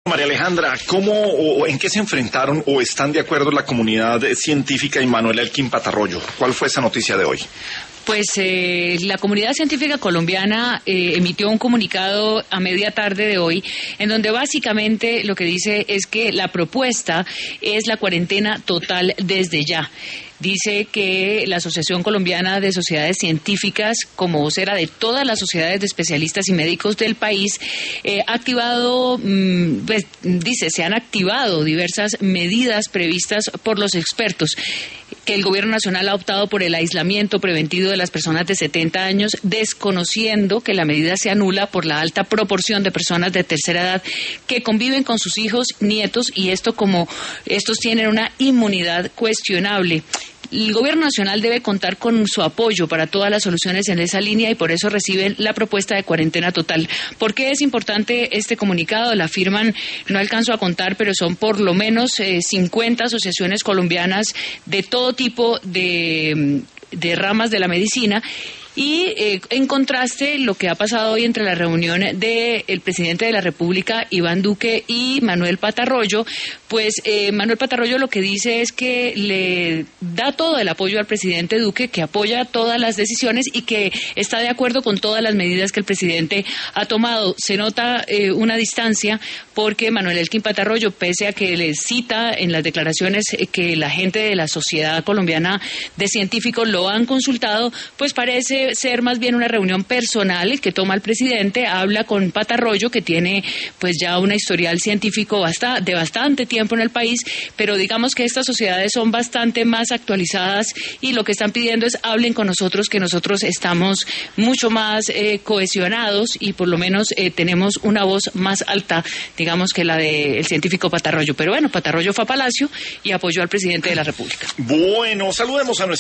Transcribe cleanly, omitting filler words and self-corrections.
María Alejandra, ¿cómo o en qué se enfrentaron o están de acuerdo la comunidad científica y Manuel Elkin Patarroyo? ¿Cuál fue esa noticia de hoy? Pues la comunidad científica colombiana emitió un comunicado a media tarde de hoy, en donde básicamente lo que dice es que la propuesta es la cuarentena total desde ya. Dice que la Asociación Colombiana de Sociedades Científicas, como vocera de todas las sociedades de especialistas y médicos del país, ha activado, se han activado diversas medidas previstas por los expertos, que el Gobierno Nacional ha optado por el aislamiento preventivo de las personas de 70 años, desconociendo que la medida se anula por la alta proporción de personas de tercera edad que conviven con sus hijos, nietos, y esto como estos tienen una inmunidad cuestionable. El Gobierno Nacional debe contar con su apoyo para todas las soluciones en esa línea y por eso reciben la propuesta de cuarentena total. ¿Por qué es importante este comunicado? La firman, no alcanzo a contar, pero son por lo menos 50 asociaciones colombianas de todo tipo de ramas de la medicina. Y en contraste, lo que ha pasado hoy entre la reunión del presidente de la República, Iván Duque, y Manuel Patarroyo, pues Manuel Patarroyo lo que dice es que le da todo el apoyo al presidente Duque, que apoya todas las decisiones y que está de acuerdo con todas las medidas que el presidente ha tomado. Se nota una distancia porque Manuel Elkin Patarroyo, pese a que le cita en las declaraciones que la gente de la Sociedad Colombiana de Científicos lo han consultado, pues parece ser más bien una reunión personal que toma el presidente, habla con Patarroyo, que tiene pues ya una historial científico de bastante tiempo en el país, pero digamos que estas sociedades son bastante más actualizadas y lo que están pidiendo es hablen con nosotros, que nosotros estamos mucho más cohesionados y por lo menos tenemos una voz más alta, digamos, que la del científico Patarroyo. Pero bueno, Patarroyo fue a Palacio y apoyó al presidente de la República. Bueno, saludemos a nuestra